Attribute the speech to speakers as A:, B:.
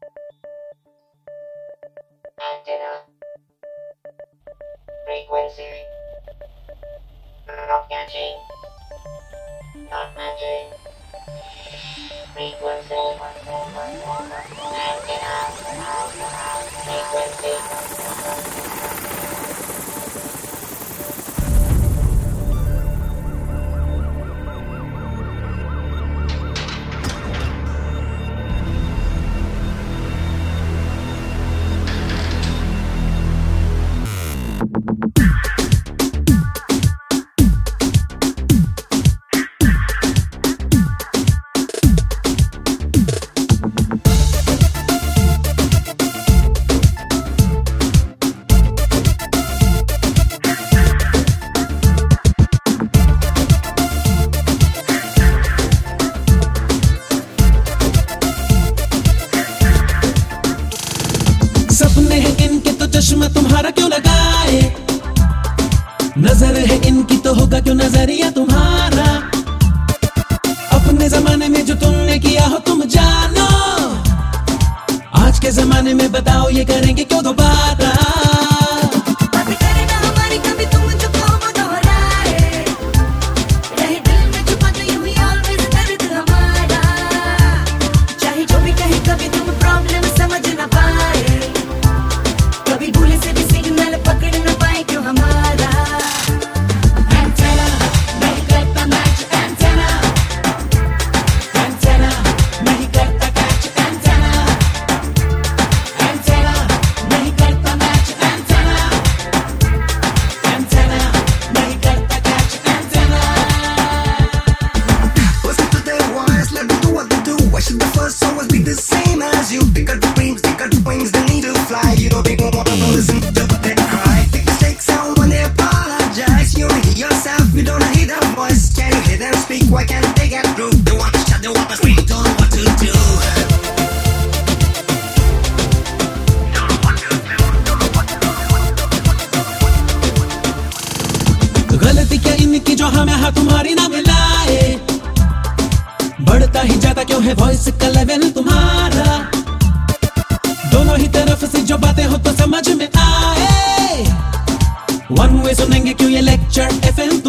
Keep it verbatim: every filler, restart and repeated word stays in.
A: Antenna. Frequency. Not catching. Not matching. Frequency. Antenna. Frequency.
B: सपने हैं इनके तो चश्मा तुम्हारा क्यों लगाए, नजर है इनकी तो होगा क्यों नजरिया तुम्हारा। अपने जमाने में जो तुमने किया हो तुम जानो, आज के जमाने में बताओ ये करेंगे क्यों दोबारा।
C: The same as you, they got the wings, they got the wings, they need to fly. You don't think one want to listen to them cry. Take mistakes out when they apologize. You don't hear yourself, you don't hear their voice. Can you hear them speak? Why can't they get through? They want to shout, they want to scream, don't know what to do.
B: गलती क्या इनकी जो हमें हाथ तुम्हारी ना मिलाए, बढ़ता ही जाता क्यों है वॉइस का लेवल तुम्हारा। दोनों ही तरफ से जो बातें हो तो समझ में आए, वन वे सुनेंगे क्यों ये लेक्चर एफएम